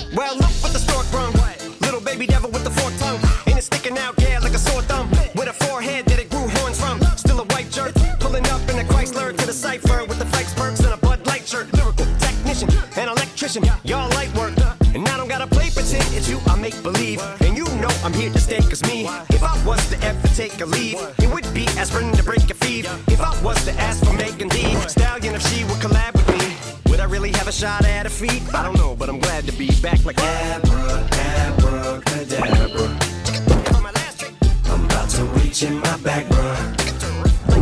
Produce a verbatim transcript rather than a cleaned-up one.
Well, look what the stork brung. Little baby devil with the forked tongue. And it's sticking out, yeah, like a sore thumb. With a forehead that it grew horns from. Still a white jerk. Pulling up in a Chrysler to the cipher with the Fikes perks and a Bud Light shirt. Lyrical technician and electrician. Y'all light work. And I don't gotta play pretend. It's you I make believe. And you know I'm here to stay, cause me, if I was to ever take a leave, it would be aspirin to break a fever. If I was to ask for Megan Thee Stallion, if she would collab with me, would I really have a shot at her feet? I don't know, but I'm glad to be back like Abra, Abra, Cadabra. I'm about to reach in my back, bruh.